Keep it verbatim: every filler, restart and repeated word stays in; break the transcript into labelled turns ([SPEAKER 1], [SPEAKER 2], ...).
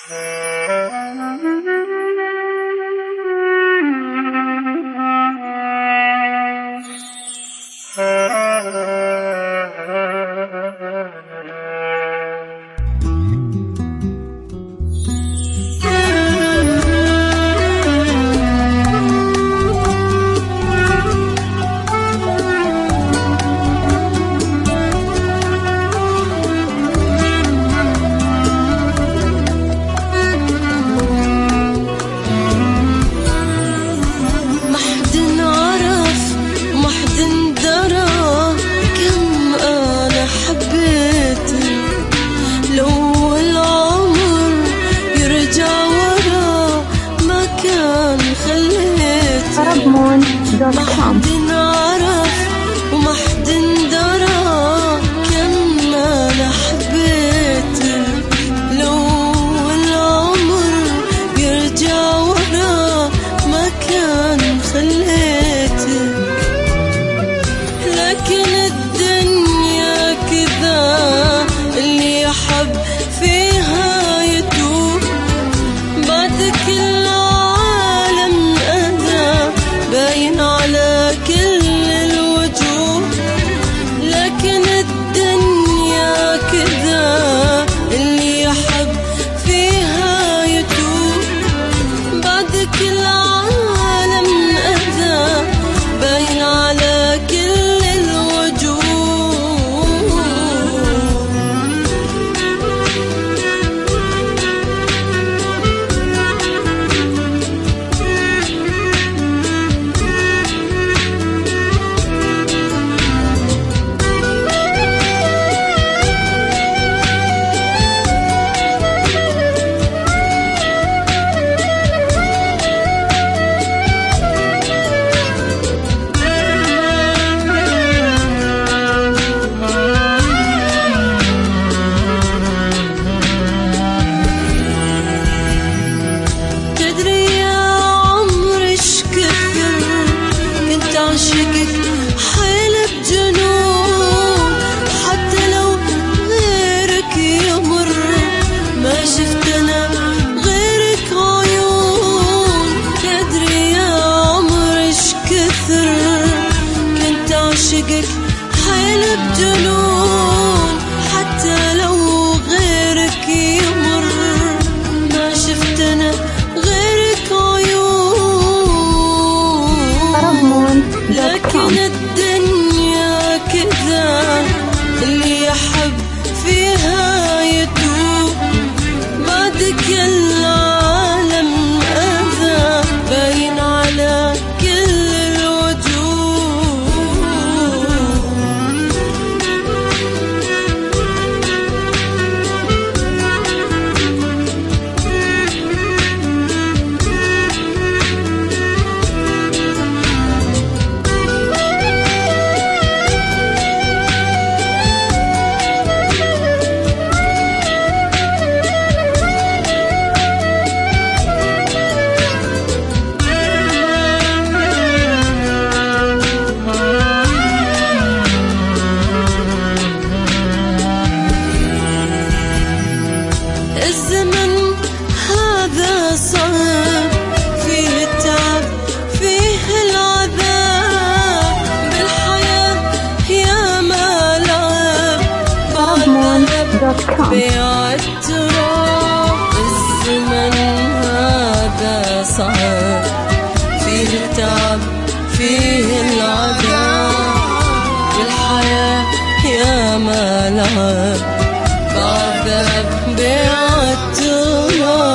[SPEAKER 1] ما حد عرف وما حد درى كم أنا حبيتك. لو العمر يرجع ورا ما كان خليتك. لكن الدنيا كذا اللي يحب فيها يتوب. بعد كل عالم أذى باين على كل الوجوه. لكن الدنيا كذا اللي يحب فيها يتوب. بعد كل عالم أذى باين على كل الوجوه. عاشقك حيل بجنون. حتى لو غيرك يمر ما شفت أنا غيرك عيون. تدري يا عمر إيش كثر كنت عاشقك حيل بجنون. حتى لو غيرك يمر ما شفت أنا غيرك عيون. لكن الدنيا كذا اللي يحب فيها يتوب. بعد كل عالم أذى باين على كل الوجوه. الزمن هذا صعب فيه التعب فيه العذاب. بالحياة يا ما لعب بعذاب بيع التراب. الزمن هذا صعب فيه التعب فيه العذاب. بالحياة يا ما لعب بعذاب بيع التراب.